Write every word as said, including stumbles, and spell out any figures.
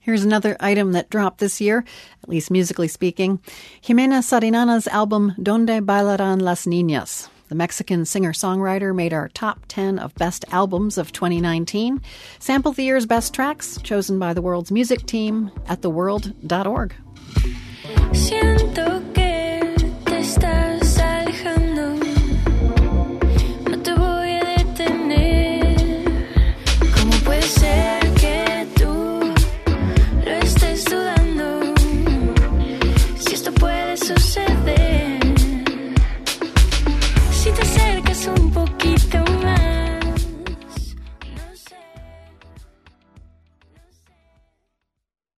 Here's another item that dropped this year, at least musically speaking. Jimena Sariñana's album Donde Bailarán las Niñas. The Mexican singer-songwriter made our top ten of best albums of twenty nineteen. Sample the year's best tracks, chosen by the World's Music Team at the world dot org. Siento que te está